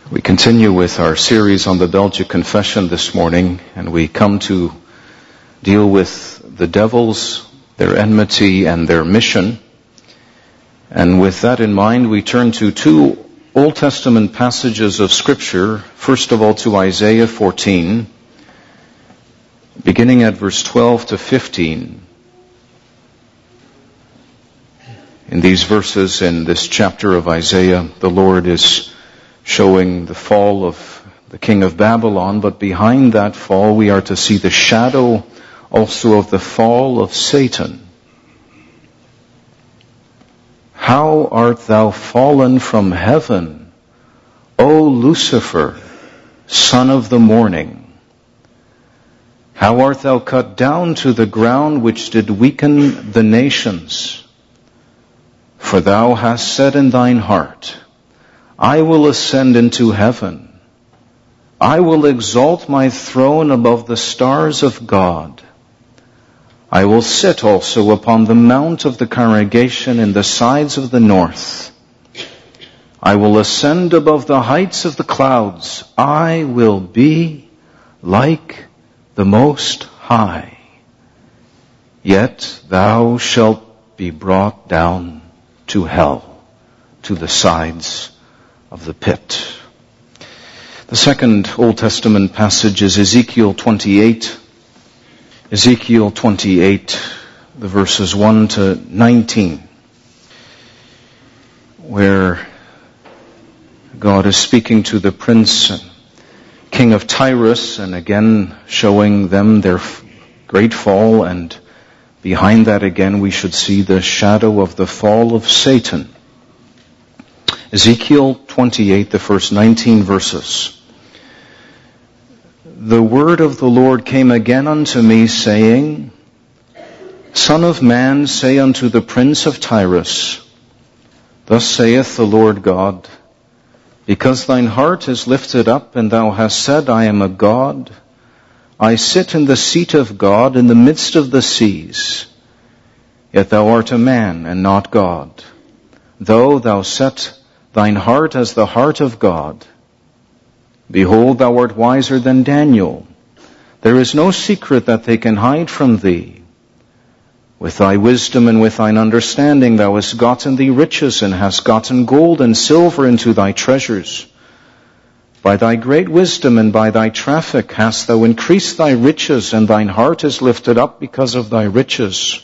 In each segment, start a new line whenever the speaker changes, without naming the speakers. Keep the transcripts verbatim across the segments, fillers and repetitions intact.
We continue with our series on the Belgic Confession this morning, and we come to deal with the devils, their enmity, and their mission. And with that in mind, we turn to two Old Testament passages of Scripture. First of all, to Isaiah fourteen, beginning at verse twelve to fifteen. In these verses, in this chapter of Isaiah, the Lord is showing the fall of the king of Babylon, but behind that fall we are to see the shadow also of the fall of Satan. How art thou fallen from heaven, O Lucifer, son of the morning? How art thou cut down to the ground, which did weaken the nations? For thou hast said in thine heart, I will ascend into heaven. I will exalt my throne above the stars of God. I will sit also upon the mount of the congregation in the sides of the north. I will ascend above the heights of the clouds. I will be like the Most High. Yet thou shalt be brought down to hell, to the sides of the pit. The second Old Testament passage is Ezekiel twenty-eight. Ezekiel twenty-eight, the verses one to nineteen, where God is speaking to the prince, king of Tyrus, and again showing them their great fall, and behind that again we should see the shadow of the fall of Satan. Ezekiel twenty-eight, the first nineteen verses. The word of the Lord came again unto me, saying, Son of man, say unto the prince of Tyrus, Thus saith the Lord God, Because thine heart is lifted up, and thou hast said, I am a God, I sit in the seat of God in the midst of the seas. Yet thou art a man, and not God. Though thou set thine heart as the heart of God. Behold, thou art wiser than Daniel. There is no secret that they can hide from thee. With thy wisdom and with thine understanding thou hast gotten thee riches, and hast gotten gold and silver into thy treasures. By thy great wisdom and by thy traffic hast thou increased thy riches, and thine heart is lifted up because of thy riches.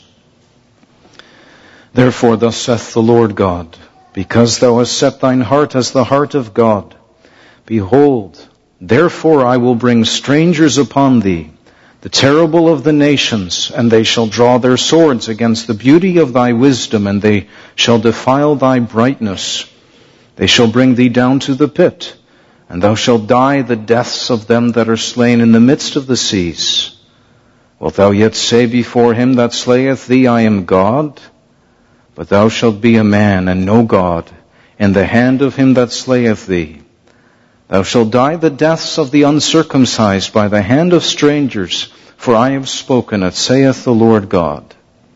Therefore thus saith the Lord God, Because thou hast set thine heart as the heart of God, behold, therefore I will bring strangers upon thee, the terrible of the nations, and they shall draw their swords against the beauty of thy wisdom, and they shall defile thy brightness. They shall bring thee down to the pit, and thou shalt die the deaths of them that are slain in the midst of the seas. Wilt thou yet say before him that slayeth thee, I am God? But thou shalt be a man, and no God, in the hand of him that slayeth thee. Thou shalt die the deaths of the uncircumcised by the hand of strangers, for I have spoken it, saith the Lord God.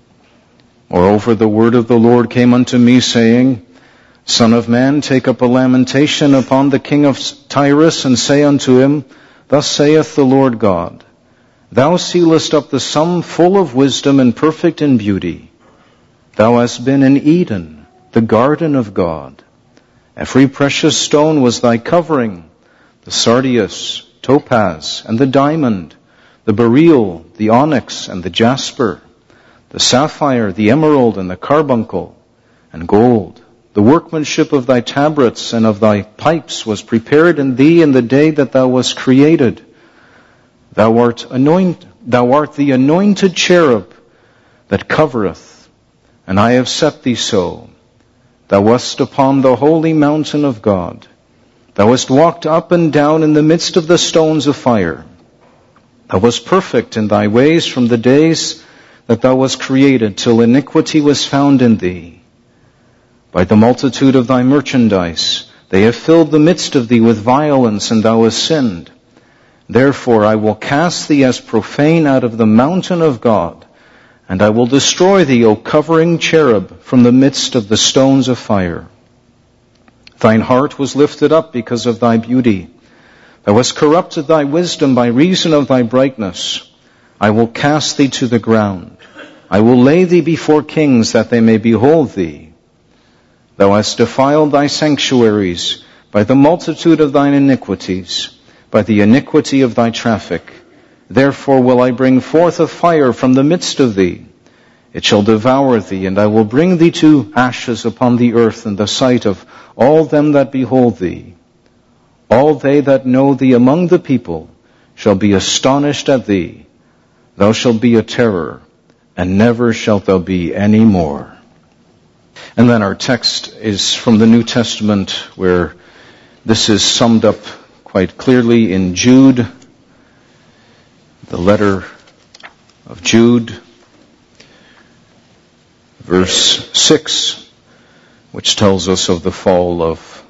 Moreover, the word of the Lord came unto me, saying, Son of man, take up a lamentation upon the king of Tyrus, and say unto him, Thus saith the Lord God, Thou sealest up the sum full of wisdom and perfect in beauty. Thou hast been in Eden, the garden of God. Every precious stone was thy covering, the sardius, topaz, and the diamond, the beryl, the onyx, and the jasper, the sapphire, the emerald, and the carbuncle, and gold. The workmanship of thy tabrets and of thy pipes was prepared in thee in the day that thou wast created. Thou art anoint, thou art the anointed cherub that covereth, and I have set thee so. Thou wast upon the holy mountain of God. Thou wast walked up and down in the midst of the stones of fire. Thou wast perfect in thy ways from the days that thou wast created, till iniquity was found in thee. By the multitude of thy merchandise they have filled the midst of thee with violence, and thou hast sinned. Therefore I will cast thee as profane out of the mountain of God, and I will destroy thee, O covering cherub, from the midst of the stones of fire. Thine heart was lifted up because of thy beauty. Thou hast corrupted thy wisdom by reason of thy brightness. I will cast thee to the ground. I will lay thee before kings that they may behold thee. Thou hast defiled thy sanctuaries by the multitude of thine iniquities, by the iniquity of thy traffic. Therefore will I bring forth a fire from the midst of thee. It shall devour thee, and I will bring thee to ashes upon the earth in the sight of all them that behold thee. All they that know thee among the people shall be astonished at thee. Thou shalt be a terror, and never shalt thou be any more. And then our text is from the New Testament, where this is summed up quite clearly in Jude, the letter of Jude, verse six, which tells us of the fall of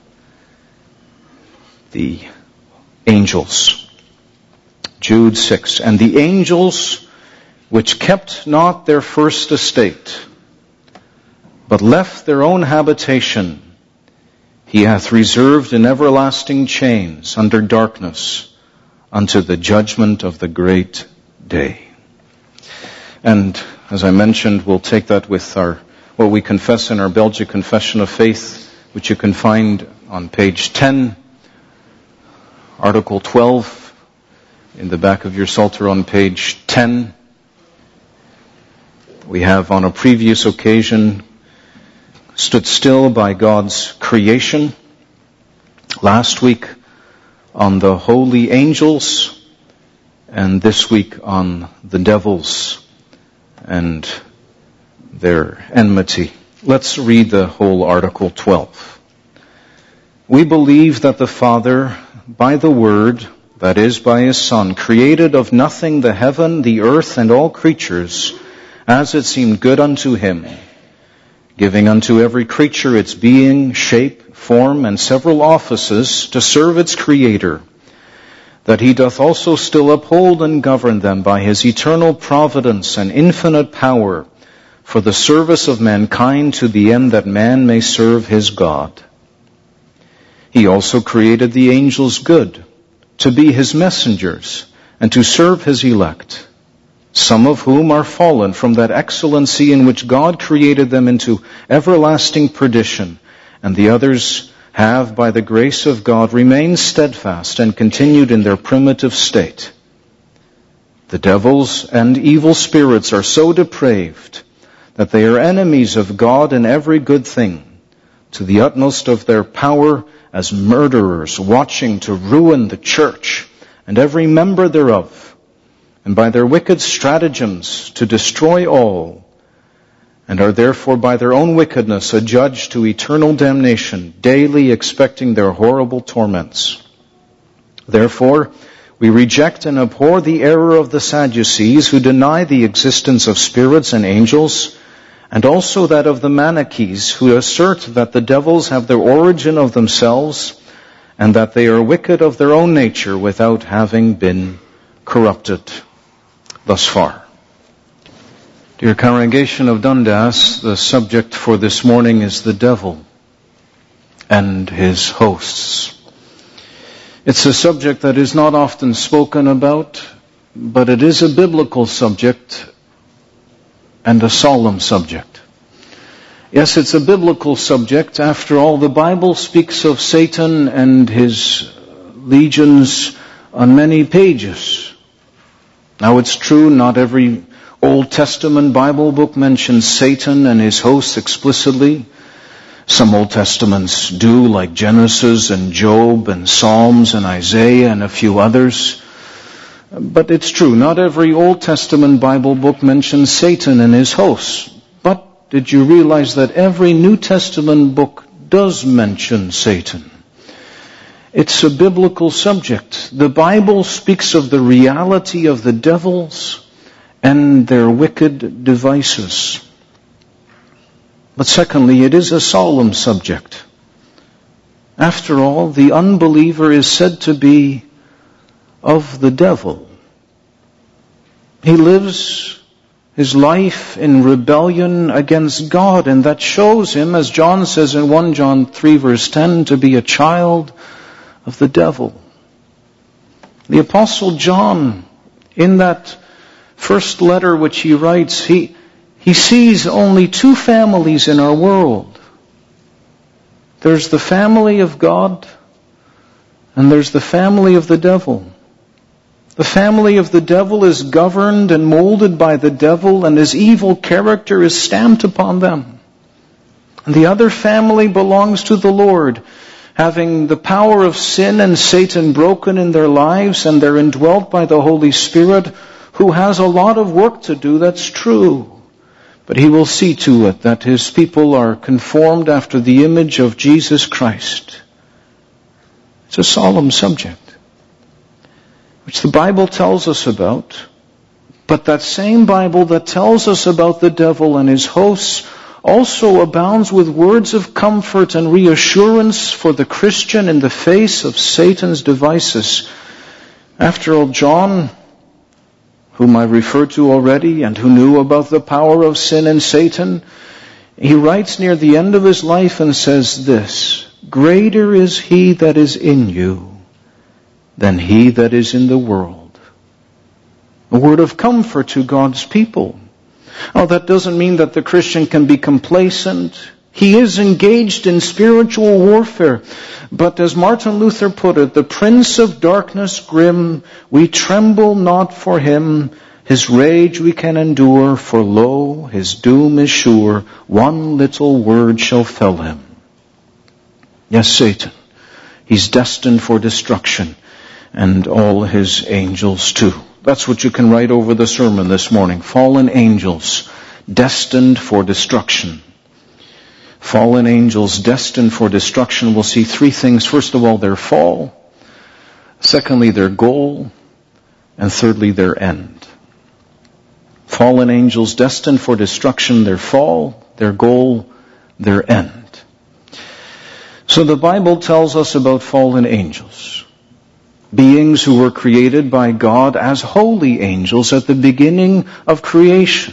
the angels. Jude six, and the angels which kept not their first estate, but left their own habitation, he hath reserved in everlasting chains under darkness unto the judgment of the great day. And as I mentioned, we'll take that with our what we confess in our Belgic Confession of Faith, which you can find on page ten, Article twelve, in the back of your Psalter on page ten. We have on a previous occasion stood still by God's creation. Last week on the holy angels, and this week on the devils and their enmity. Let's read the whole Article twelve. We believe that the Father, by the Word, that is, by His Son, created of nothing the heaven, the earth, and all creatures, as it seemed good unto Him, giving unto every creature its being, shape, form, and several offices to serve its Creator, that He doth also still uphold and govern them by His eternal providence and infinite power for the service of mankind, to the end that man may serve his God. He also created the angels good, to be His messengers, and to serve His elect, some of whom are fallen from that excellency in which God created them into everlasting perdition, and the others have, by the grace of God, remained steadfast and continued in their primitive state. The devils and evil spirits are so depraved that they are enemies of God in every good thing, to the utmost of their power, as murderers watching to ruin the church and every member thereof, and by their wicked stratagems to destroy all, and are therefore by their own wickedness adjudged to eternal damnation, daily expecting their horrible torments. Therefore, we reject and abhor the error of the Sadducees, who deny the existence of spirits and angels, and also that of the Manichees, who assert that the devils have their origin of themselves, and that they are wicked of their own nature without having been corrupted. Thus far. Dear congregation of Dundas, the subject for this morning is the devil and his hosts. It's a subject that is not often spoken about, but it is a biblical subject and a solemn subject. Yes, it's a biblical subject. After all, the Bible speaks of Satan and his legions on many pages. Now, it's true, not every Old Testament Bible book mentions Satan and his hosts explicitly. Some Old Testaments do, like Genesis and Job and Psalms and Isaiah and a few others. But it's true, not every Old Testament Bible book mentions Satan and his hosts. But did you realize that every New Testament book does mention Satan? It's a biblical subject. The Bible speaks of the reality of the devils and their wicked devices. But secondly, it is a solemn subject. After all, the unbeliever is said to be of the devil. He lives his life in rebellion against God, and that shows him, as John says in First John three verse ten, to be a child of the devil. The Apostle John, in that first letter which he writes, he, he sees only two families in our world. There's the family of God, and there's the family of the devil. The family of the devil is governed and molded by the devil, and his evil character is stamped upon them. And the other family belongs to the Lord, having the power of sin and Satan broken in their lives, and they're indwelt by the Holy Spirit, who has a lot of work to do, that's true. But he will see to it that his people are conformed after the image of Jesus Christ. It's a solemn subject, which the Bible tells us about. But that same Bible that tells us about the devil and his hosts also abounds with words of comfort and reassurance for the Christian in the face of Satan's devices. After all, John, whom I referred to already and who knew about the power of sin and Satan, he writes near the end of his life and says this: "Greater is he that is in you than he that is in the world." A word of comfort to God's people. Oh, that doesn't mean that the Christian can be complacent. He is engaged in spiritual warfare. But as Martin Luther put it, the prince of darkness grim, we tremble not for him. His rage we can endure, for lo, his doom is sure. One little word shall fell him. Yes, Satan. He's destined for destruction, and all his angels too. That's what you can write over the sermon this morning. Fallen angels, destined for destruction. Fallen angels, destined for destruction. We'll see three things. First of all, their fall. Secondly, their goal. And thirdly, their end. Fallen angels, destined for destruction, their fall, their goal, their end. So the Bible tells us about fallen angels. Beings who were created by God as holy angels at the beginning of creation.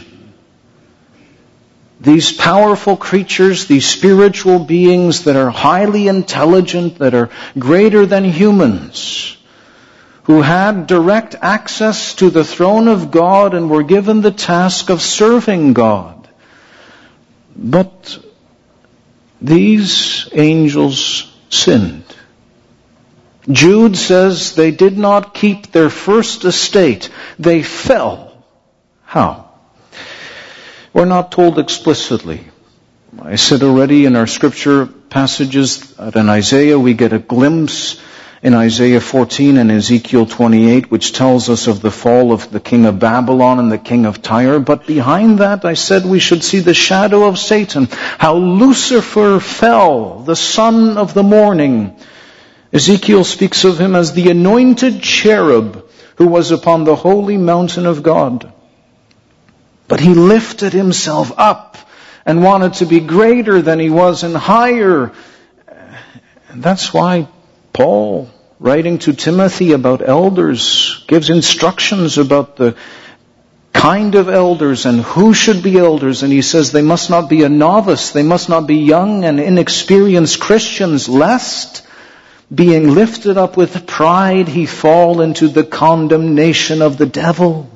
These powerful creatures, these spiritual beings that are highly intelligent, that are greater than humans, who had direct access to the throne of God and were given the task of serving God. But these angels sinned. Jude says they did not keep their first estate. They fell. How? We're not told explicitly. I said already in our scripture passages that in Isaiah we get a glimpse in Isaiah fourteen and Ezekiel twenty-eight, which tells us of the fall of the king of Babylon and the king of Tyre. But behind that, I said we should see the shadow of Satan. How Lucifer fell, the son of the morning. Ezekiel speaks of him as the anointed cherub who was upon the holy mountain of God. But he lifted himself up and wanted to be greater than he was and higher. And that's why Paul, writing to Timothy about elders, gives instructions about the kind of elders and who should be elders. And he says they must not be a novice, they must not be young and inexperienced Christians, lest being lifted up with pride, he fall into the condemnation of the devil.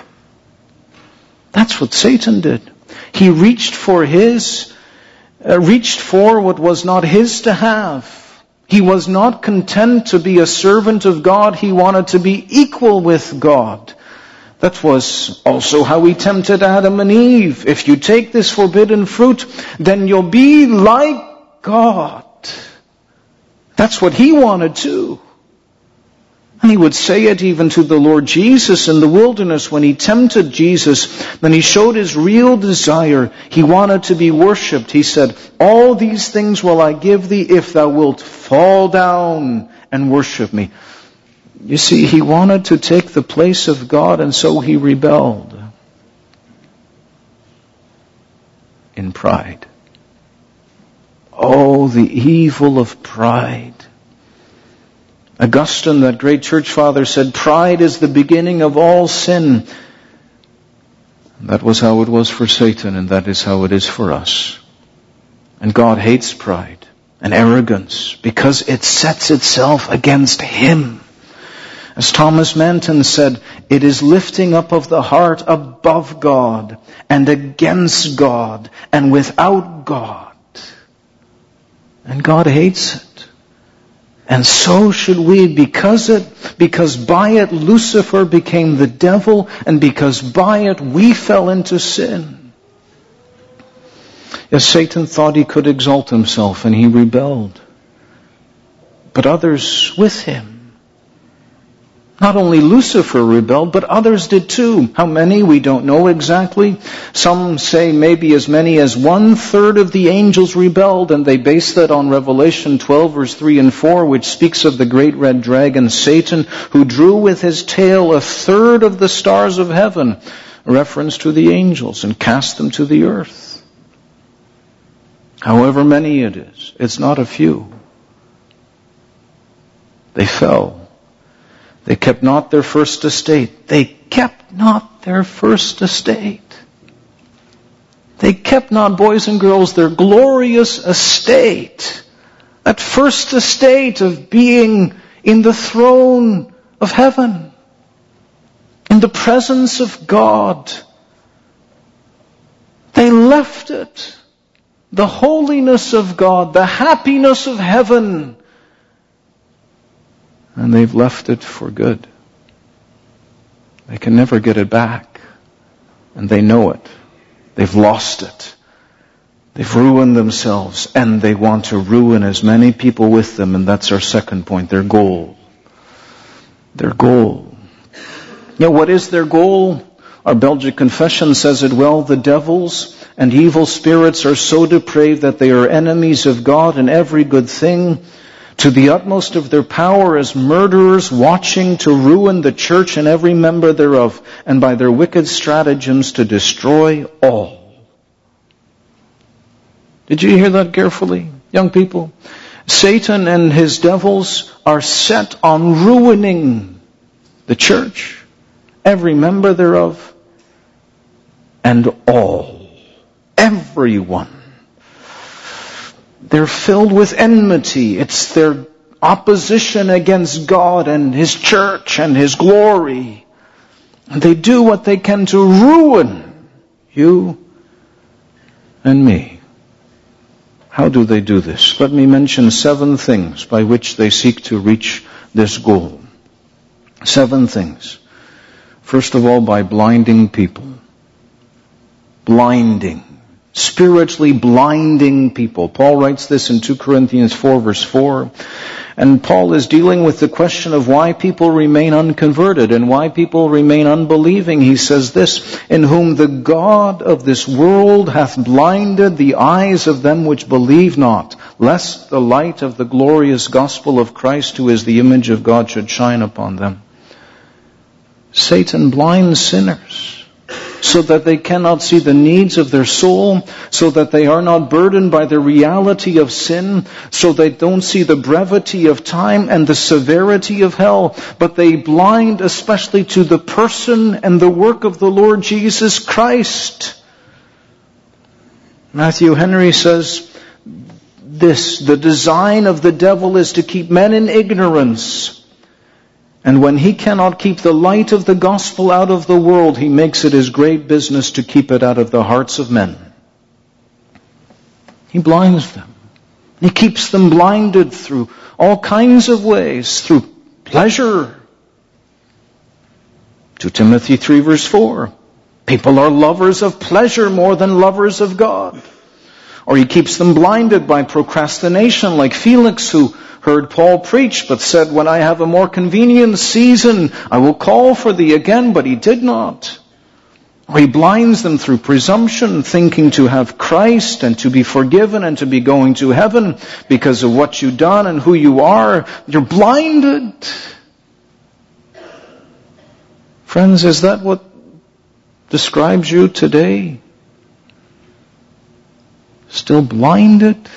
That's what Satan did. He reached for his, uh, reached for what was not his to have. He was not content to be a servant of God. He wanted to be equal with God. That was also how he tempted Adam and Eve. If you take this forbidden fruit, then you'll be like God. That's what he wanted too. And he would say it even to the Lord Jesus in the wilderness when he tempted Jesus. Then he showed his real desire. He wanted to be worshipped. He said, "All these things will I give thee if thou wilt fall down and worship me." You see, he wanted to take the place of God, and so he rebelled in pride. Oh, the evil of pride. Augustine, that great church father, said, pride is the beginning of all sin. That was how it was for Satan, and that is how it is for us. And God hates pride and arrogance because it sets itself against Him. As Thomas Manton said, it is lifting up of the heart above God and against God and without God. And God hates it. And so should we, because it, because by it Lucifer became the devil, and because by it we fell into sin. Yes, Satan thought he could exalt himself, and he rebelled. But others with him. Not only Lucifer rebelled, but others did too. How many? We don't know exactly. Some say maybe as many as one third of the angels rebelled, and they base that on Revelation twelve verse three and four, which speaks of the great red dragon, Satan, who drew with his tail a third of the stars of heaven, a reference to the angels, and cast them to the earth. However many it is, it's not a few. They fell. They kept not their first estate. They kept not their first estate. They kept not, boys and girls, their glorious estate. That first estate of being in the throne of heaven. In the presence of God. They left it. The holiness of God, the happiness of heaven. And they've left it for good. They can never get it back. And they know it. They've lost it. They've ruined themselves. And they want to ruin as many people with them. And that's our second point. Their goal. Their goal. Now, what is their goal? Our Belgic Confession says it well. The devils and evil spirits are so depraved that they are enemies of God and every good thing. To the utmost of their power as murderers watching to ruin the church and every member thereof, and by their wicked stratagems to destroy all. Did you hear that carefully, young people? Satan and his devils are set on ruining the church, every member thereof, and all. Everyone. They're filled with enmity. It's their opposition against God and His church and His glory. And they do what they can to ruin you and me. How do they do this? Let me mention seven things by which they seek to reach this goal. Seven things. First of all, by blinding people. Blinding. Spiritually blinding people. Paul writes this in Second Corinthians four verse four. And Paul is dealing with the question of why people remain unconverted and why people remain unbelieving. He says this, in whom the God of this world hath blinded the eyes of them which believe not, lest the light of the glorious gospel of Christ, who is the image of God, should shine upon them. Satan blinds sinners, so that they cannot see the needs of their soul, so that they are not burdened by the reality of sin, so they don't see the brevity of time and the severity of hell, but they blind especially to the person and the work of the Lord Jesus Christ. Matthew Henry says this, the design of the devil is to keep men in ignorance. And when he cannot keep the light of the gospel out of the world, he makes it his great business to keep it out of the hearts of men. He blinds them. He keeps them blinded through all kinds of ways, through pleasure. Second Timothy three verse four. People are lovers of pleasure more than lovers of God. Or he keeps them blinded by procrastination, like Felix, who heard Paul preach, but said, when I have a more convenient season, I will call for thee again, but he did not. Or he blinds them through presumption, thinking to have Christ and to be forgiven and to be going to heaven because of what you've done and who you are. You're blinded. Friends, is that what describes you today? Still blinded?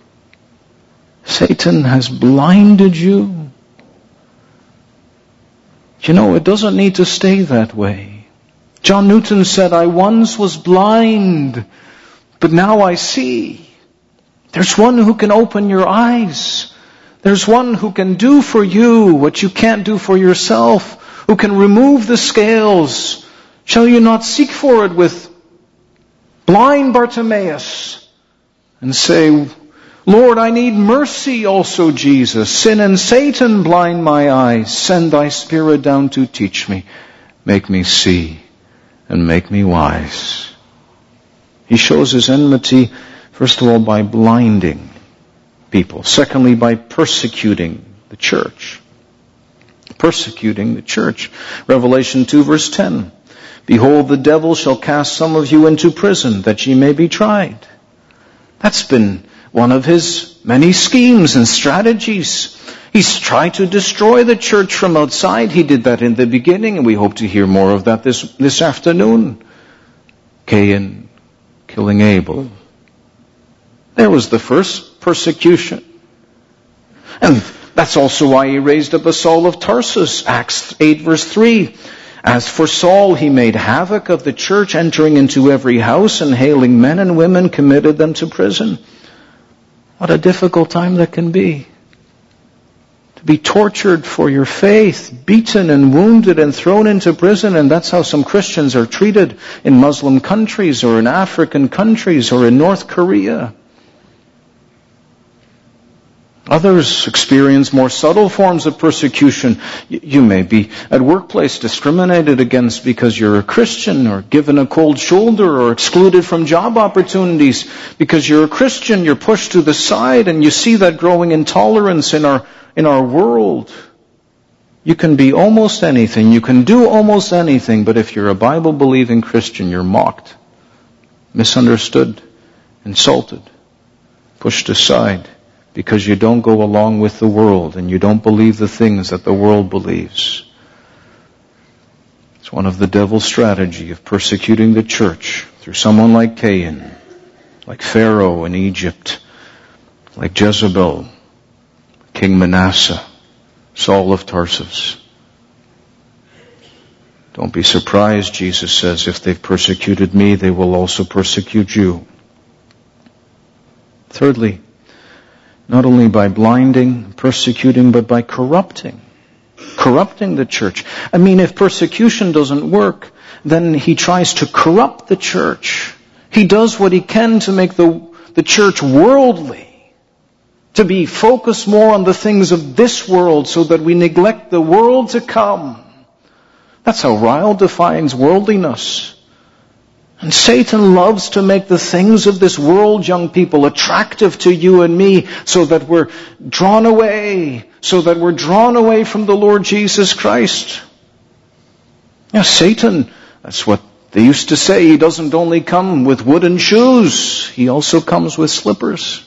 Satan has blinded you. You know, it doesn't need to stay that way. John Newton said, I once was blind, but now I see. There's one who can open your eyes. There's one who can do for you what you can't do for yourself, who can remove the scales. Shall you not seek for it with blind Bartimaeus and say, Lord, I need mercy also, Jesus. Sin and Satan blind my eyes. Send thy Spirit down to teach me. Make me see and make me wise. He shows his enmity, first of all, by blinding people. Secondly, by persecuting the church. Persecuting the church. Revelation two verse ten. Behold, the devil shall cast some of you into prison, that ye may be tried. That's been one of his many schemes and strategies. He's tried to destroy the church from outside. He did that in the beginning, and we hope to hear more of that this, this afternoon. Cain killing Abel. There was the first persecution. And that's also why he raised up a Saul of Tarsus, Acts eight verse three. As for Saul, he made havoc of the church, entering into every house and hailing men and women, committed them to prison. What a difficult time that can be. To be tortured for your faith, beaten and wounded and thrown into prison, and that's how some Christians are treated in Muslim countries or in African countries or in North Korea. Others experience more subtle forms of persecution. You may be at workplace discriminated against because you're a Christian, or given a cold shoulder, or excluded from job opportunities because you're a Christian. You're pushed to the side, and you see that growing intolerance in our in our world. You can be almost anything. You can do almost anything, but if you're a Bible-believing Christian, you're mocked, misunderstood, insulted, pushed aside, because you don't go along with the world and you don't believe the things that the world believes. It's one of the devil's strategy of persecuting the church through someone like Cain, like Pharaoh in Egypt, like Jezebel, King Manasseh, Saul of Tarsus. Don't be surprised, Jesus says, if they've persecuted me, they will also persecute you. Thirdly, not only by blinding, persecuting, but by corrupting. Corrupting the church. I mean, if persecution doesn't work, then he tries to corrupt the church. He does what he can to make the, the church worldly, to be focused more on the things of this world so that we neglect the world to come. That's how Ryle defines worldliness. And Satan loves to make the things of this world, young people, attractive to you and me, so that we're drawn away, so that we're drawn away from the Lord Jesus Christ. Yeah, Satan, that's what they used to say, he doesn't only come with wooden shoes, he also comes with slippers.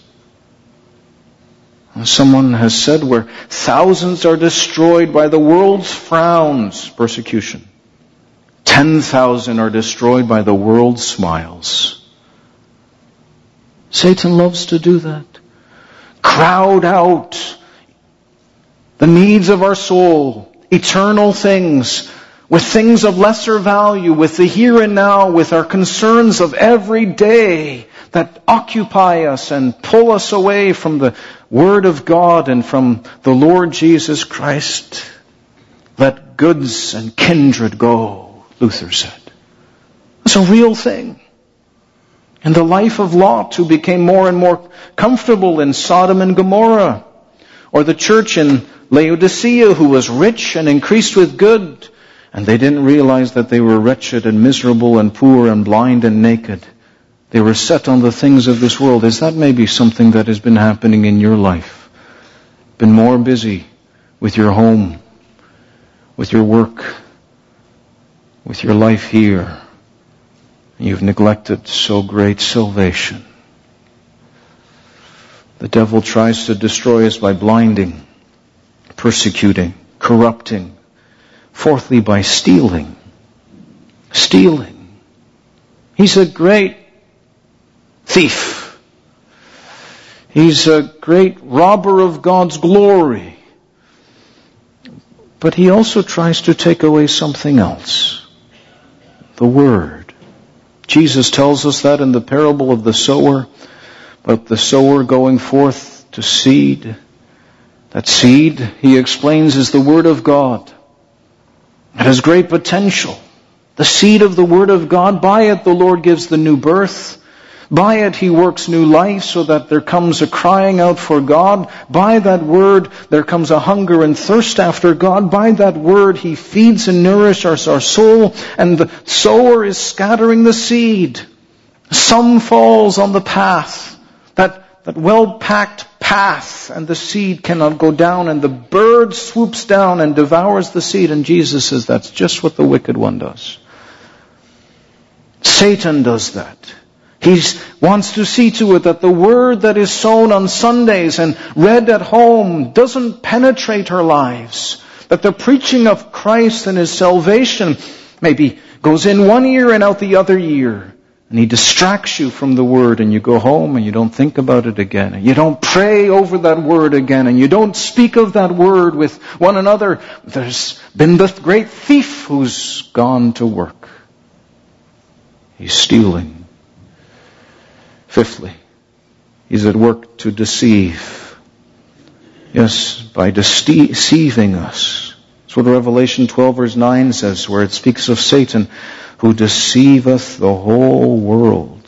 And someone has said where thousands are destroyed by the world's frowns, persecution, ten thousand are destroyed by the world's smiles. Satan loves to do that. Crowd out the needs of our soul, eternal things, with things of lesser value, with the here and now, with our concerns of every day that occupy us and pull us away from the Word of God and from the Lord Jesus Christ. Let goods and kindred go, Luther said. It's a real thing. In the life of Lot, who became more and more comfortable in Sodom and Gomorrah, or the church in Laodicea, who was rich and increased with good, and they didn't realize that they were wretched and miserable and poor and blind and naked. They were set on the things of this world. Is that maybe something that has been happening in your life? Been more busy with your home, with your work, with your life here. You've neglected so great salvation. The devil tries to destroy us by blinding, persecuting, corrupting. Fourthly, by stealing. Stealing. He's a great thief. He's a great robber of God's glory. But he also tries to take away something else. the Word. Jesus tells us that in the parable of the sower, about the sower going forth to seed. That seed, he explains, is the Word of God. It has great potential. The seed of the Word of God, by it the Lord gives the new birth. By it he works new life so that there comes a crying out for God. By that Word there comes a hunger and thirst after God. By that Word he feeds and nourishes our soul. And the sower is scattering the seed. Some falls on the path, that, that well-packed path, and the seed cannot go down, and the bird swoops down and devours the seed. And Jesus says that's just what the wicked one does. Satan does that. He wants to see to it that the Word that is sown on Sundays and read at home doesn't penetrate our lives. That the preaching of Christ and His salvation maybe goes in one ear and out the other ear. And he distracts you from the Word, and you go home and you don't think about it again. And you don't pray over that Word again. And you don't speak of that Word with one another. There's been the great thief who's gone to work. He's stealing. Fifthly, he's at work to deceive. Yes, by deceiving us. That's what Revelation twelve verse nine says, where it speaks of Satan, who deceiveth the whole world.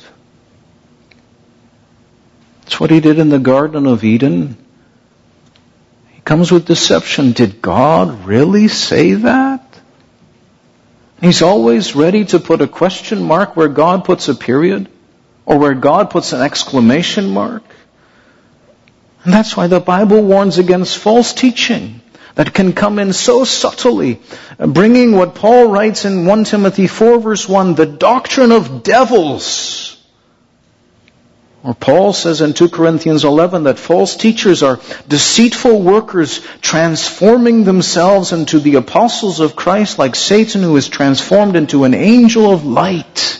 That's what he did in the Garden of Eden. He comes with deception. Did God really say that? He's always ready to put a question mark where God puts a period, or where God puts an exclamation mark. And that's why the Bible warns against false teaching that can come in so subtly, bringing what Paul writes in First Timothy four verse one, the doctrine of devils. Or Paul says in Second Corinthians eleven that false teachers are deceitful workers, transforming themselves into the apostles of Christ, like Satan, who is transformed into an angel of light.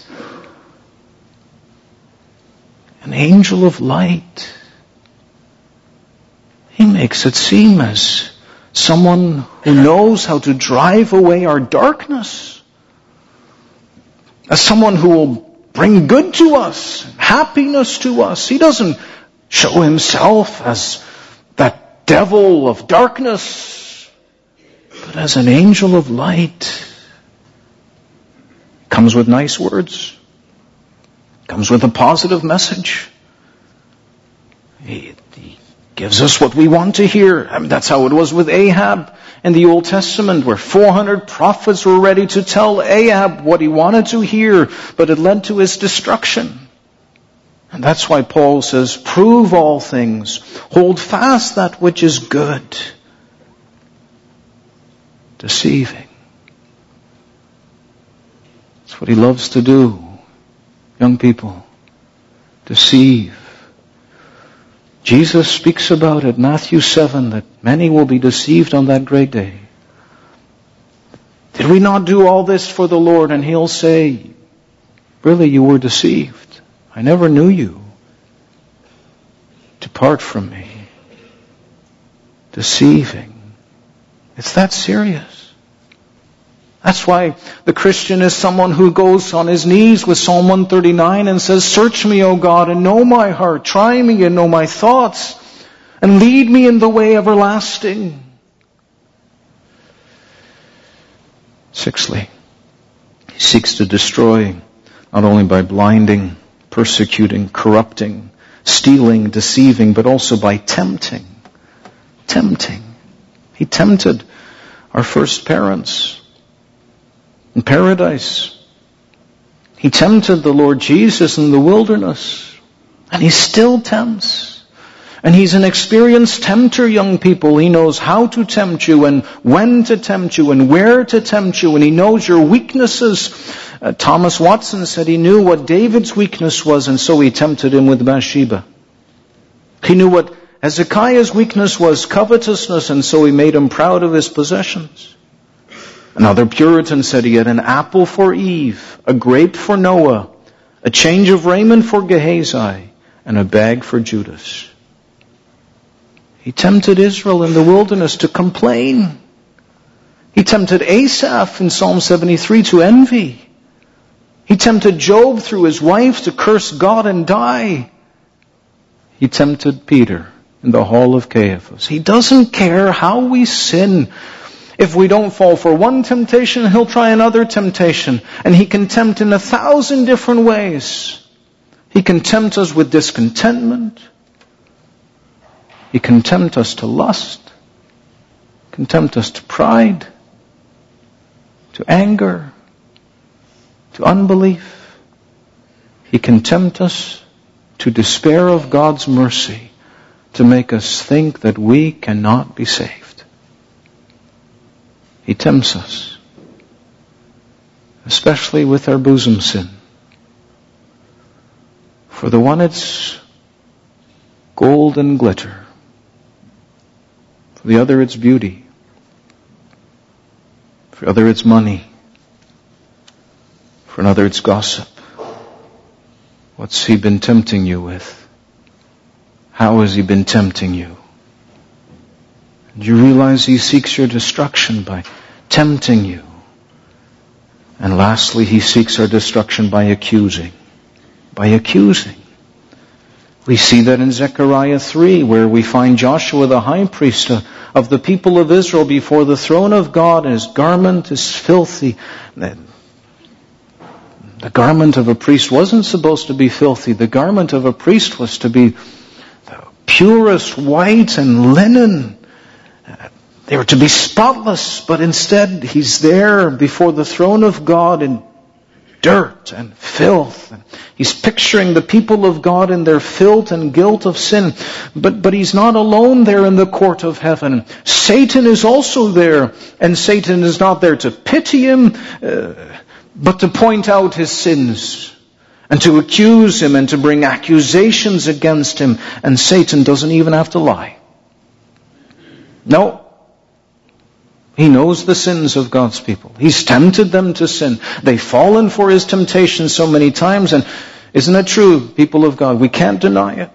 An angel of light. He makes it seem as someone who knows how to drive away our darkness. As someone who will bring good to us, happiness to us. He doesn't show himself as that devil of darkness, but as an angel of light. Comes with nice words. Comes with a positive message. He, he gives us what we want to hear. I mean, that's how it was with Ahab in the Old Testament, where four hundred prophets were ready to tell Ahab what he wanted to hear, but it led to his destruction. And that's why Paul says, prove all things, hold fast that which is good. Deceiving. That's what he loves to do. Young people, deceive. Jesus speaks about it, Matthew seven, that many will be deceived on that great day. Did we not do all this for the Lord? And He'll say, really, you were deceived. I never knew you. Depart from me. Deceiving. It's that serious. That's why the Christian is someone who goes on his knees with Psalm one thirty-nine and says, search me, O God, and know my heart. Try me and know my thoughts, and lead me in the way everlasting. Sixthly, he seeks to destroy not only by blinding, persecuting, corrupting, stealing, deceiving, but also by tempting. Tempting. He tempted our first parents in paradise. He tempted the Lord Jesus in the wilderness. And He still tempts. And He's an experienced tempter, young people. He knows how to tempt you and when to tempt you and where to tempt you. And He knows your weaknesses. Uh, Thomas Watson said he knew what David's weakness was, and so he tempted him with Bathsheba. He knew what Hezekiah's weakness was, covetousness, and so he made him proud of his possessions. Another Puritan said he had an apple for Eve, a grape for Noah, a change of raiment for Gehazi, and a bag for Judas. He tempted Israel in the wilderness to complain. He tempted Asaph in Psalm seventy-three to envy. He tempted Job through his wife to curse God and die. He tempted Peter in the hall of Caiaphas. He doesn't care how we sin. If we don't fall for one temptation, he'll try another temptation. And he can tempt in a thousand different ways. He can tempt us with discontentment. He can tempt us to lust. He can tempt us to pride, to anger, to unbelief. He can tempt us to despair of God's mercy, to make us think that we cannot be saved. He tempts us, especially with our bosom sin. For the one it's gold and glitter. For the other it's beauty. For the other it's money. For another it's gossip. What's he been tempting you with? How has he been tempting you? Do you realize he seeks your destruction by tempting you? And lastly, he seeks our destruction by accusing. By accusing. We see that in Zechariah three, where we find Joshua the high priest of the people of Israel before the throne of God, and his garment is filthy. The garment of a priest wasn't supposed to be filthy. The garment of a priest was to be the purest white and linen. They were to be spotless, but instead he's there before the throne of God in dirt and filth. He's picturing the people of God in their filth and guilt of sin. But, but he's not alone there in the court of heaven. Satan is also there, and Satan is not there to pity him, uh, but to point out his sins and to accuse him and to bring accusations against him. And Satan doesn't even have to lie. No. He knows the sins of God's people. He's tempted them to sin. They've fallen for his temptation so many times. And isn't it true, people of God? We can't deny it.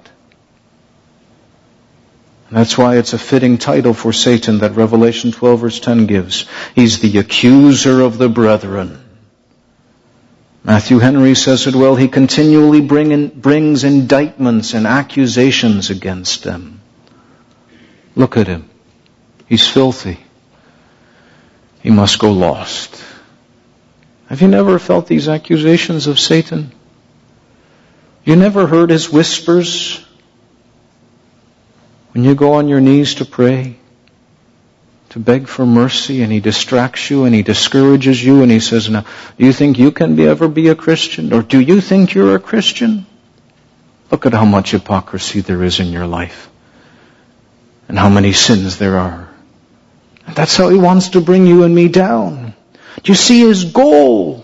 And that's why it's a fitting title for Satan that Revelation twelve verse ten gives. He's the accuser of the brethren. Matthew Henry says it well. He continually bring in, brings indictments and accusations against them. Look at him. He's filthy. He must go lost. Have you never felt these accusations of Satan? You never heard his whispers when you go on your knees to pray, to beg for mercy, and he distracts you and he discourages you and he says, now, do you think you can be, ever be a Christian? Or do you think you're a Christian? Look at how much hypocrisy there is in your life and how many sins there are. And that's how he wants to bring you and me down. Do you see his goal?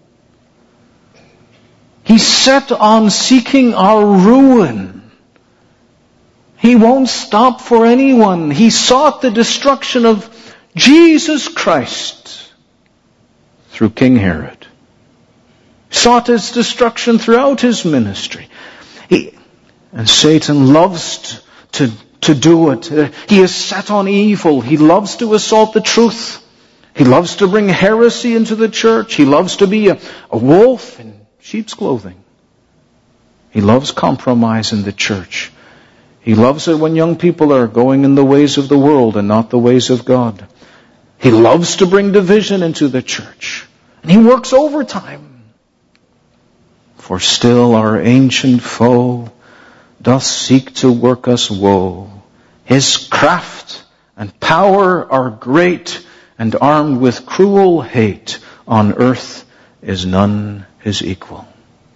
He's set on seeking our ruin. He won't stop for anyone. He sought the destruction of Jesus Christ through King Herod. Sought his destruction throughout his ministry. He, and Satan loves to, to to do it. He is set on evil. He loves to assault the truth. He loves to bring heresy into the church. He loves to be a, a wolf in sheep's clothing. He loves compromise in the church. He loves it when young people are going in the ways of the world and not the ways of God. He loves to bring division into the church. And he works overtime. For still our ancient foe doth seek to work us woe. His craft and power are great, and armed with cruel hate, on earth is none his equal.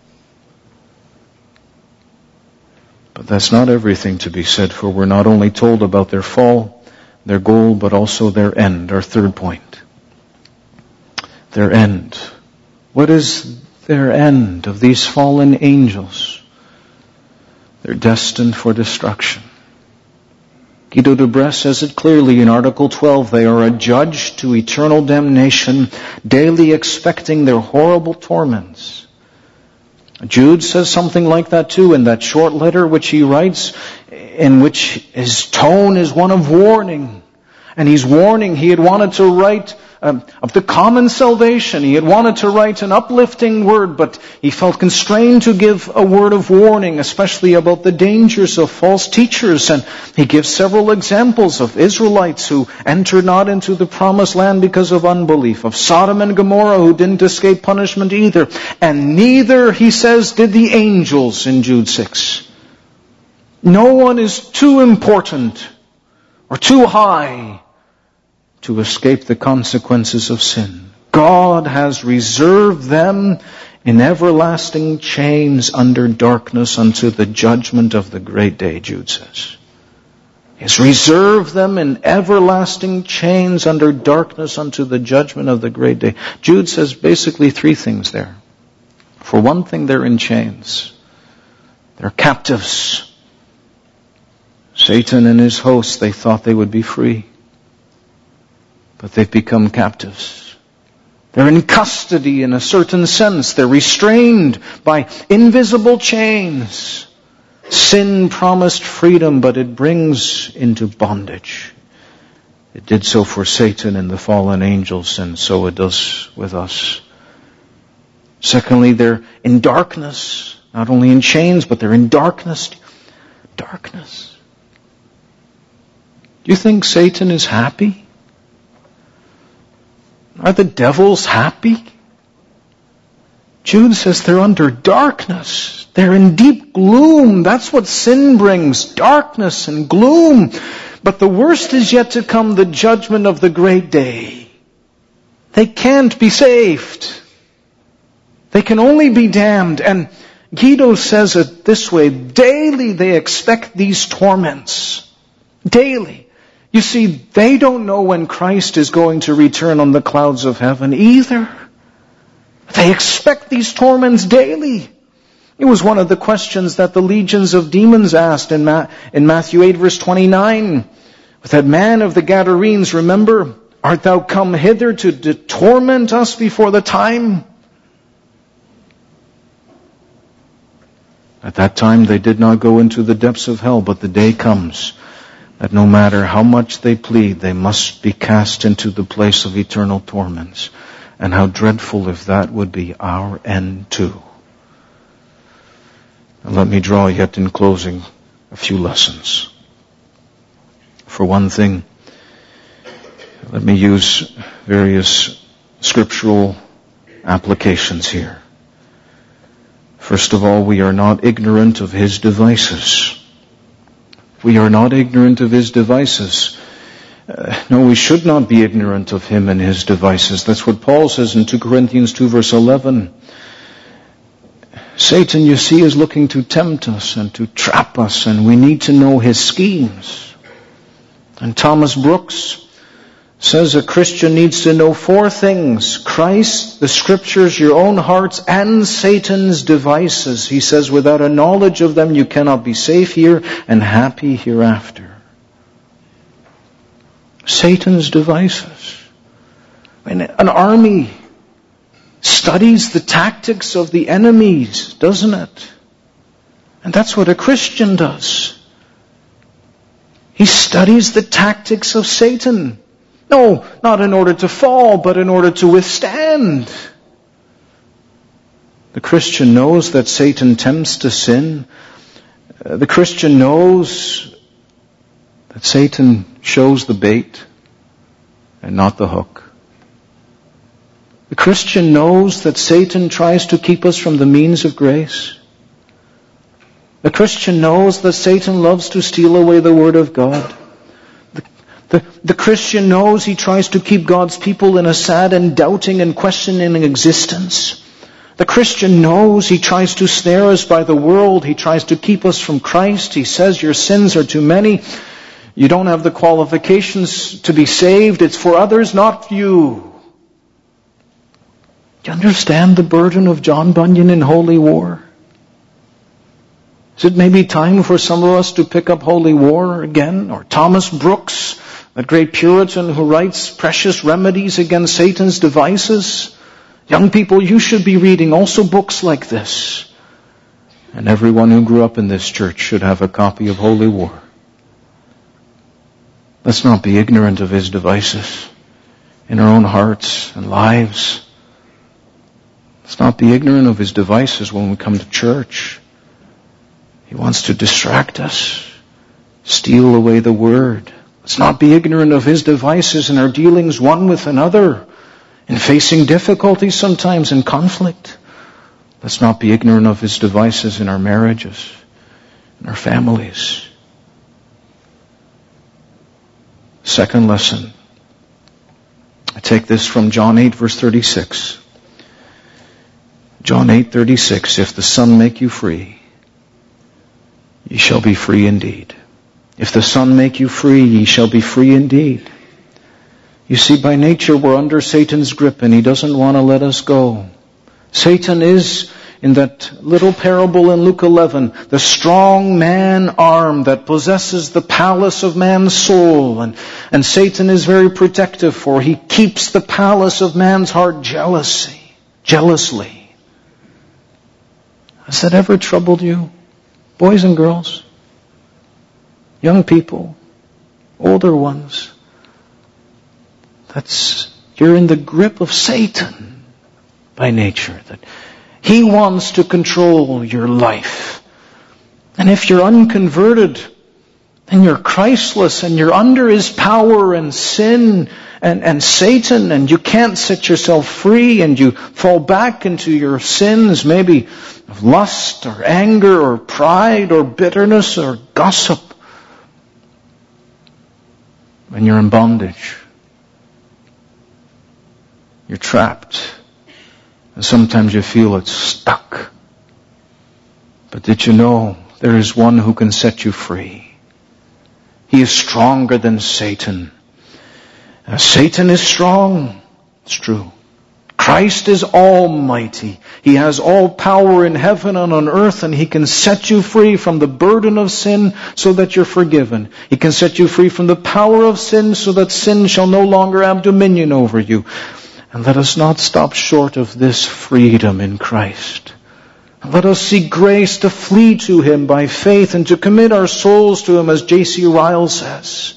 But that's not everything to be said, for we're not only told about their fall, their goal, but also their end, our third point. Their end. What is their end of these fallen angels? They're destined for destruction. Guido de Bresse says it clearly in Article twelve. They are adjudged to eternal damnation, daily expecting their horrible torments. Jude says something like that too in that short letter which he writes, in which his tone is one of warning. And he's warning. He had wanted to write um, of the common salvation. He had wanted to write an uplifting word, but he felt constrained to give a word of warning, especially about the dangers of false teachers. And he gives several examples of Israelites who entered not into the promised land because of unbelief, of Sodom and Gomorrah who didn't escape punishment either. And neither, he says, did the angels in Jude six. No one is too important or too high to escape the consequences of sin. God has reserved them in everlasting chains under darkness unto the judgment of the great day, Jude says. He has reserved them in everlasting chains under darkness unto the judgment of the great day. Jude says basically three things there. For one thing, they're in chains. They're captives. Satan and his hosts, they thought they would be free. But they've become captives. They're in custody in a certain sense. They're restrained by invisible chains. Sin promised freedom, but it brings into bondage. It did so for Satan and the fallen angels, and so it does with us. Secondly, they're in darkness. Not only in chains, but they're in darkness. Darkness. Do you think Satan is happy? Are the devils happy? Jude says they're under darkness. They're in deep gloom. That's what sin brings, darkness and gloom. But the worst is yet to come, the judgment of the great day. They can't be saved. They can only be damned. And Guido says it this way, daily they expect these torments. Daily. You see, they don't know when Christ is going to return on the clouds of heaven either. They expect these torments daily. It was one of the questions that the legions of demons asked in, Ma- in Matthew eight verse twenty-nine. With that man of the Gadarenes, remember, art thou come hither to, to torment us before the time? At that time they did not go into the depths of hell, but the day comes that no matter how much they plead, they must be cast into the place of eternal torments. And how dreadful if that would be our end too. And let me draw yet in closing a few lessons. For one thing, let me use various scriptural applications here. First of all, we are not ignorant of his devices. We are not ignorant of his devices. Uh, no, we should not be ignorant of him and his devices. That's what Paul says in Second Corinthians two verse eleven. Satan, you see, is looking to tempt us and to trap us, and we need to know his schemes. And Thomas Brooks says a Christian needs to know four things: Christ, the Scriptures, your own hearts, and Satan's devices. He says without a knowledge of them you cannot be safe here and happy hereafter. Satan's devices. I mean, an army studies the tactics of the enemies, doesn't it? And that's what a Christian does. He studies the tactics of Satan. No, not in order to fall, but in order to withstand. The Christian knows that Satan tempts to sin. Uh, the Christian knows that Satan shows the bait and not the hook. The Christian knows that Satan tries to keep us from the means of grace. The Christian knows that Satan loves to steal away the Word of God. The, the, the Christian knows he tries to keep God's people in a sad and doubting and questioning existence. The Christian knows he tries to snare us by the world. He tries to keep us from Christ. He says your sins are too many. You don't have the qualifications to be saved. It's for others, not you. Do you understand the burden of John Bunyan in Holy War? Is it maybe time for some of us to pick up Holy War again? Or Thomas Brooks, that great Puritan who writes precious remedies against Satan's devices? Young people, you should be reading also books like this. And everyone who grew up in this church should have a copy of Holy War. Let's not be ignorant of his devices in our own hearts and lives. Let's not be ignorant of his devices when we come to church. He wants to distract us, steal away the word. Let's not be ignorant of his devices in our dealings one with another, in facing difficulties sometimes in conflict. Let's not be ignorant of his devices in our marriages, in our families. Second lesson. I take this from John eight, verse thirty-six. John eight, thirty-six. If the Son make you free, ye shall be free indeed. If the Son make you free, ye shall be free indeed. You see, by nature we're under Satan's grip and he doesn't want to let us go. Satan is, in that little parable in Luke eleven, the strong man arm that possesses the palace of man's soul. And, and Satan is very protective, for he keeps the palace of man's heart jealousy, jealously. Has that ever troubled you? Boys and girls? Young people? Older ones? That's, you're in the grip of Satan by nature. That he wants to control your life. And if you're unconverted, then you're Christless and you're under his power and sin and, and Satan, and you can't set yourself free, and you fall back into your sins, maybe of lust or anger or pride or bitterness or gossip. When you're in bondage, you're trapped. And sometimes you feel it's stuck. But did you know there is one who can set you free? He is stronger than Satan. Now, Satan is strong. It's true. Christ is almighty. He has all power in heaven and on earth, and he can set you free from the burden of sin so that you're forgiven. He can set you free from the power of sin so that sin shall no longer have dominion over you. And let us not stop short of this freedom in Christ. Let us seek grace to flee to him by faith and to commit our souls to him, as J C Ryle says.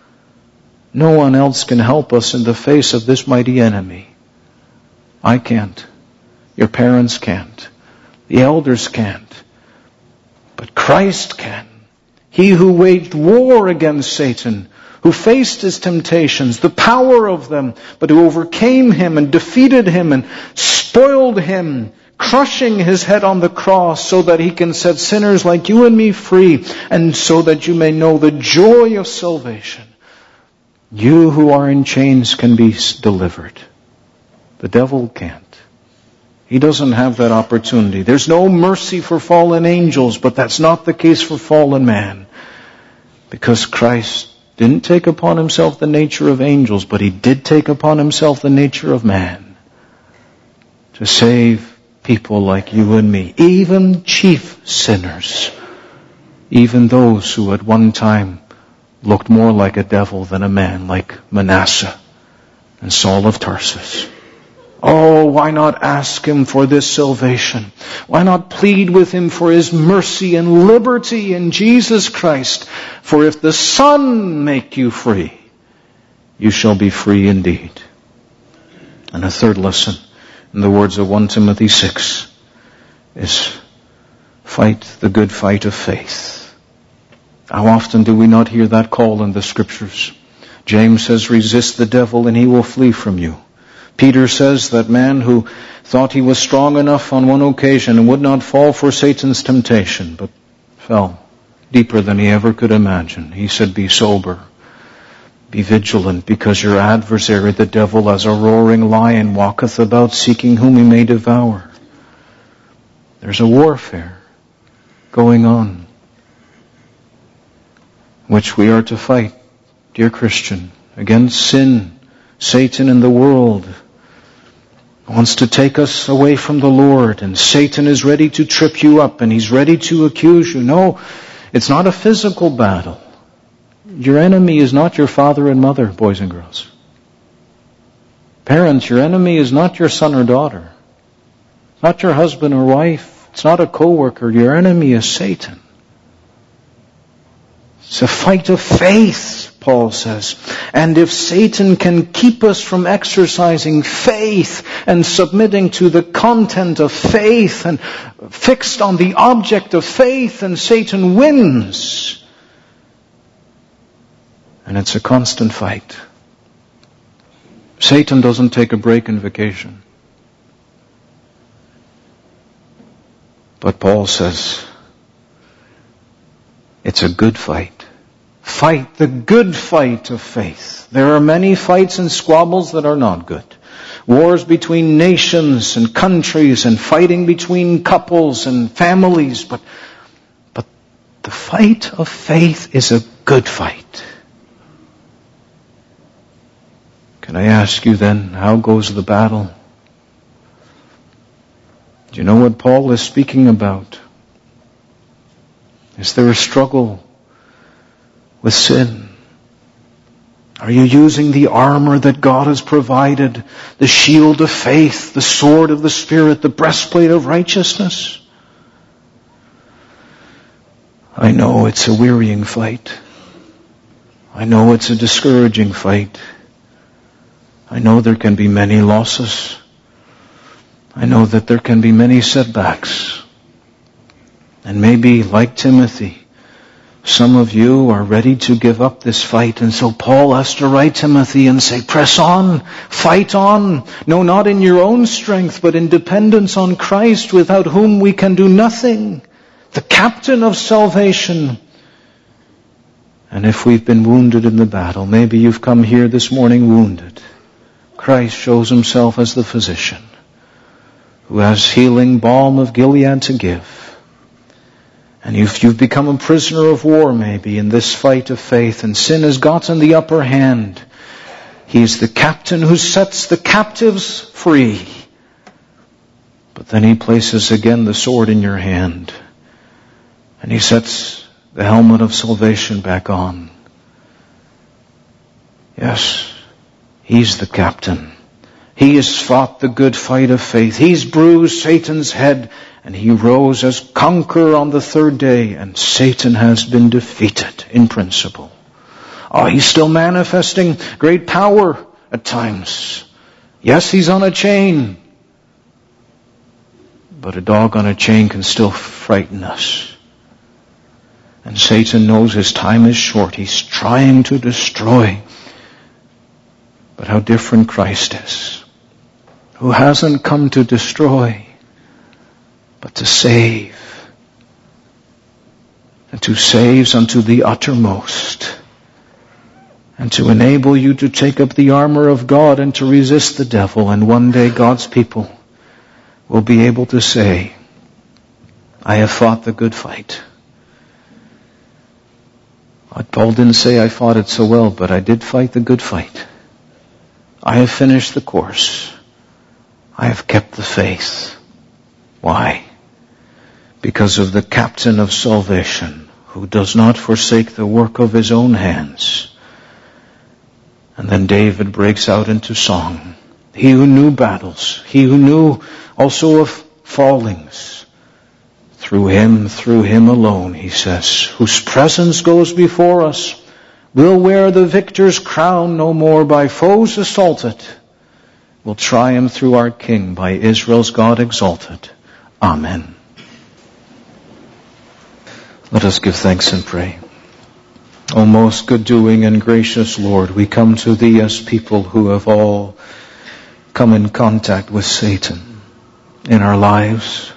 No one else can help us in the face of this mighty enemy. I can't. Your parents can't. The elders can't. But Christ can. He who waged war against Satan, who faced his temptations, the power of them, but who overcame him and defeated him and spoiled him, crushing his head on the cross so that he can set sinners like you and me free, and so that you may know the joy of salvation. You who are in chains can be delivered. The devil can't. He doesn't have that opportunity. There's no mercy for fallen angels, but that's not the case for fallen man. Because Christ didn't take upon himself the nature of angels, but he did take upon himself the nature of man to save people like you and me, even chief sinners, even those who at one time looked more like a devil than a man, like Manasseh and Saul of Tarsus. Oh, why not ask him for this salvation? Why not plead with him for his mercy and liberty in Jesus Christ? For if the Son make you free, you shall be free indeed. And a third lesson, in the words of First Timothy six, is fight the good fight of faith. How often do we not hear that call in the Scriptures? James says, resist the devil and he will flee from you. Peter says that man who thought he was strong enough on one occasion and would not fall for Satan's temptation, but fell deeper than he ever could imagine. He said, be sober, be vigilant, because your adversary, the devil, as a roaring lion, walketh about seeking whom he may devour. There's a warfare going on, which we are to fight, dear Christian, against sin, Satan, and the world. Wants to take us away from the Lord, and Satan is ready to trip you up, and he's ready to accuse you. No, it's not a physical battle. Your enemy is not your father and mother, boys and girls. Parents, your enemy is not your son or daughter. Not your husband or wife. It's not a co-worker. Your enemy is Satan. It's a fight of faith, Paul says. And if Satan can keep us from exercising faith and submitting to the content of faith and fixed on the object of faith, and Satan wins. And it's a constant fight. Satan doesn't take a break and vacation. But Paul says, it's a good fight. Fight the good fight of faith. There are many fights and squabbles that are not good. Wars between nations and countries, and fighting between couples and families. But, but the fight of faith is a good fight. Can I ask you then, how goes the battle? Do you know what Paul is speaking about? Is there a struggle with sin? Are you using the armor that God has provided? The shield of faith, the sword of the Spirit, the breastplate of righteousness? I know it's a wearying fight. I know it's a discouraging fight. I know there can be many losses. I know that there can be many setbacks. And maybe, like Timothy, some of you are ready to give up this fight. And so Paul has to write Timothy and say, press on, fight on. No, not in your own strength, but in dependence on Christ, without whom we can do nothing. The captain of salvation. And if we've been wounded in the battle, maybe you've come here this morning wounded. Christ shows himself as the physician who has healing balm of Gilead to give. And if you've become a prisoner of war maybe in this fight of faith, and sin has gotten the upper hand, he's the captain who sets the captives free. But then he places again the sword in your hand, and he sets the helmet of salvation back on. Yes, he's the captain. He has fought the good fight of faith. He's bruised Satan's head, and he rose as conqueror on the third day, and Satan has been defeated in principle. Oh, he's still manifesting great power at times. Yes, he's on a chain, but a dog on a chain can still frighten us. And Satan knows his time is short. He's trying to destroy. But how different Christ is, who hasn't come to destroy, but to save. And to save unto the uttermost. And to enable you to take up the armor of God and to resist the devil. And one day God's people will be able to say, I have fought the good fight. Paul didn't say I fought it so well, but I did fight the good fight. I have finished the course. I have kept the faith. Why? Because of the captain of salvation, who does not forsake the work of his own hands. And then David breaks out into song. He who knew battles, he who knew also of fallings, through him, through him alone, he says, whose presence goes before us, will wear the victor's crown no more by foes assaulted, will triumph through our King, by Israel's God exalted. Amen. Let us give thanks and pray. O most good-doing and gracious Lord, we come to Thee as people who have all come in contact with Satan in our lives,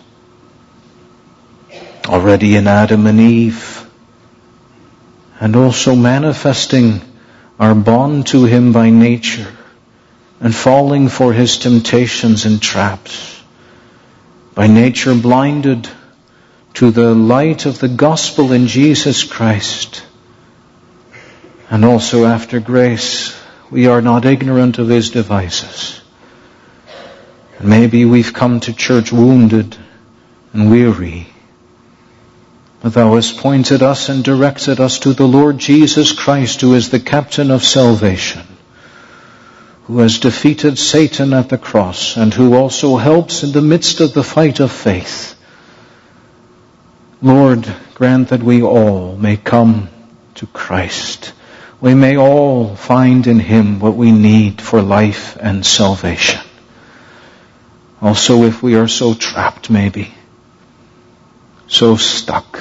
already in Adam and Eve, and also manifesting our bond to him by nature, and falling for his temptations and traps, by nature blinded to the light of the gospel in Jesus Christ. And also after grace, we are not ignorant of his devices. And maybe we've come to church wounded and weary, but Thou hast pointed us and directed us to the Lord Jesus Christ, who is the captain of salvation, who has defeated Satan at the cross, and who also helps in the midst of the fight of faith. Lord, grant that we all may come to Christ. We may all find in Him what we need for life and salvation. Also, if we are so trapped maybe, so stuck,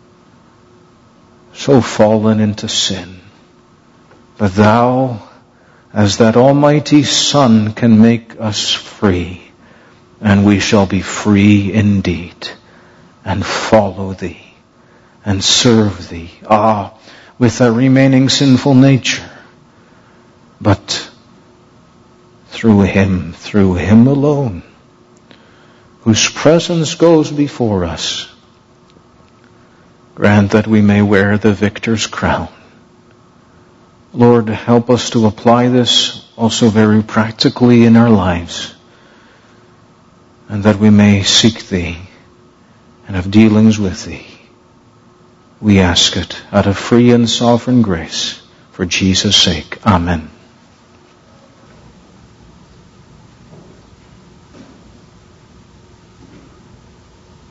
so fallen into sin, but Thou, as that Almighty Son, can make us free, and we shall be free indeed, and follow Thee, and serve Thee. Ah, with that remaining sinful nature, but through Him, through Him alone, whose presence goes before us, grant that we may wear the victor's crown. Lord, help us to apply this also very practically in our lives, and that we may seek Thee and have dealings with Thee. We ask it out of free and sovereign grace, for Jesus' sake. Amen.